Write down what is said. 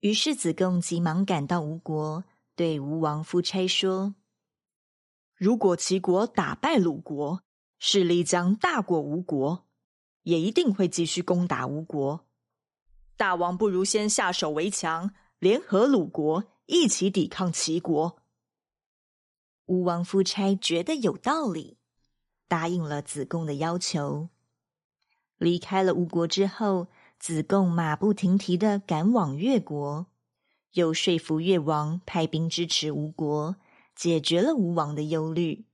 于是子贡急忙赶到吴国，对吴王夫差说： 如果齐国打败鲁国，势力将大过吴国，也一定会继续攻打吴国。大王不如先下手为强，联合鲁国一起抵抗齐国。 吴王夫差觉得有道理，答应了子贡的要求。离开了吴国之后，子贡马不停蹄地赶往越国，又说服越王派兵支持吴国，解决了吴王的忧虑。